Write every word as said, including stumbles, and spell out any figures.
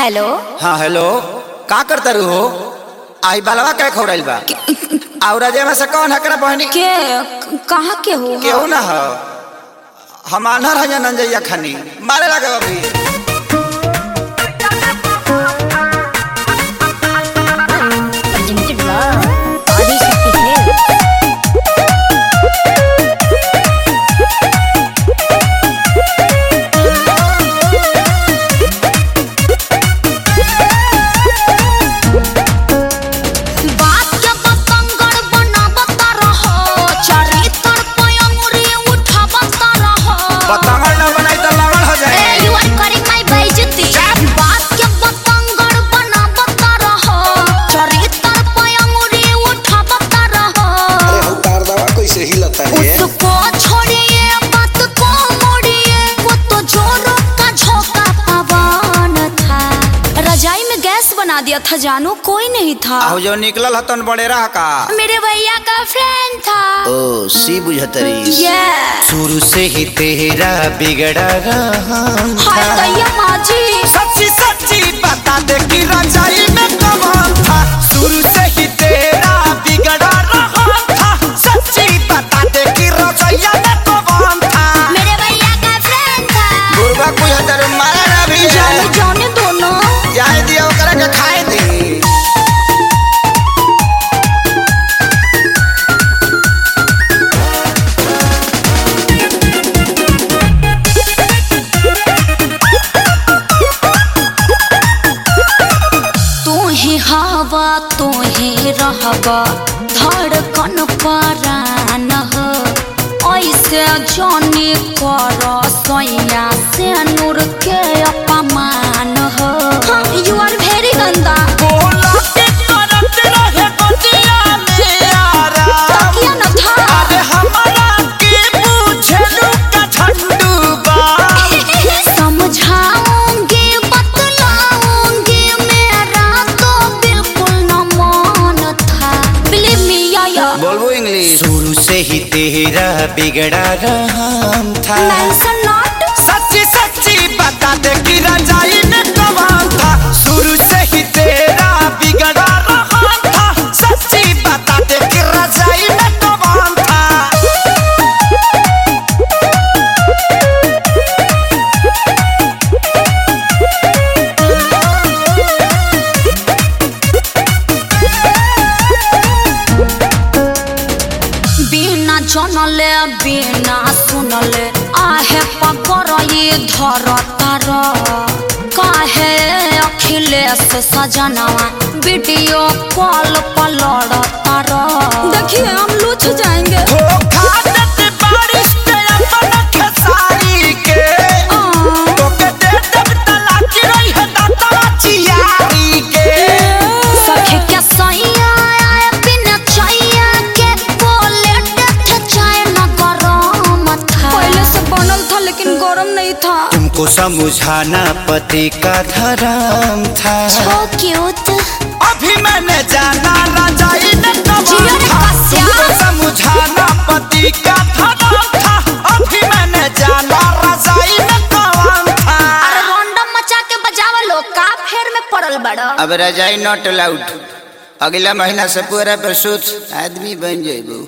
Hello. हाँ hello, का करता रू हो? आई बालवा क्या खौड़ाइल बा? और अजय में से कौन हकरा बहनी? के कहाँ के हो? केहू ना हो, हम आनर है नंजैया खानी मारे लगे अभी। बना दिया था जानू, कोई नहीं था। आहू जो निकलल हतन बड़े रहा का मेरे भैया का फ्रेंड था। ओ सी बुझतरी। yes। शुरू से ही तेरा बिगड़ा रहा हाय दैया माँ जी, सच्ची सच्ची बता दे कि रजाई में कौन था। शुरू से ही तेरा बिगड़ा रहा था, सच्ची बता दे कि रजाई में कौन था। मेरे भैया का फ्रेंड था। गुरबा कोई हतर मारा ना भी जाने जाने दोनों जाए दिया ओकरा के खाए दी। हवा तो ही रहबा धड़कन परान हो, ऐसे जाने कर सोया से नूर के अपमान हो। यू आर वेरी गंदा। तकिया न था। अरे हमारा के पूछलू का झंडू बा। समझाऊंगी बतलाऊंगी मेरा तो बिल्कुल न मन था। बिलीव मी या बोलबो इंग्लिश। शुरू से ही तेरा बिगड़ा रहा था। Mention not. सच्ची सच्ची बता दे कि रजाई में कौन था। शुरू से ही तेरा बिगड़ा रहा था, सच्ची बता दे कि रजाई में कौन था। बिना जनले बिना सुनले आहे पकड़े धर तार। काहे अखिलेश सजनवा वीडियो कॉल पर लड़ तार। देखिए हम लूच जाएंगे। तुमको समझाना पति का धर्म था। So cute। अभी मैंने जाना रजाई में कौन था। तुमको समझाना पति का धर्म था। अभी मैंने जाना रजाई में कौन था। अरे रोंडम मचा के बजावा लो, का फेर में पड़ल बड़ा। अब रजाई नॉट अलाउड। अगला महीना से पूरा पर सूत आदमी बन जाएगा।